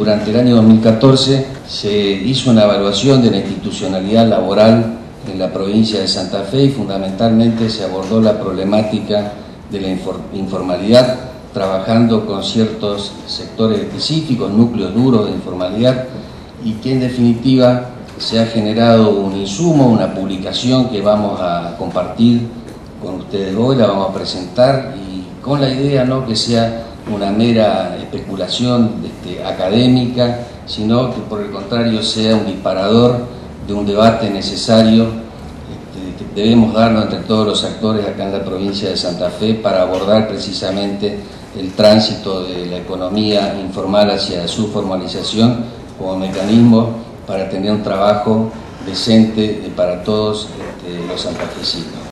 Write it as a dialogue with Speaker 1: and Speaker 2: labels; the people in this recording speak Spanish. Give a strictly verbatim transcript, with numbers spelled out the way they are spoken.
Speaker 1: durante el año dos mil catorce se hizo una evaluación de la institucionalidad laboral en la provincia de Santa Fe y fundamentalmente se abordó la problemática de la informalidad, trabajando con ciertos sectores específicos, núcleos duros de informalidad, y que en definitiva se ha generado un insumo, una publicación que vamos a compartir con ustedes hoy, la vamos a presentar, y con la idea no que sea una mera especulación este, académica, sino que por el contrario sea un disparador de un debate necesario este, que debemos darnos entre todos los actores acá en la provincia de Santa Fe para abordar precisamente el tránsito de la economía informal hacia su formalización como mecanismo para tener un trabajo decente para todos este, los santafesinos.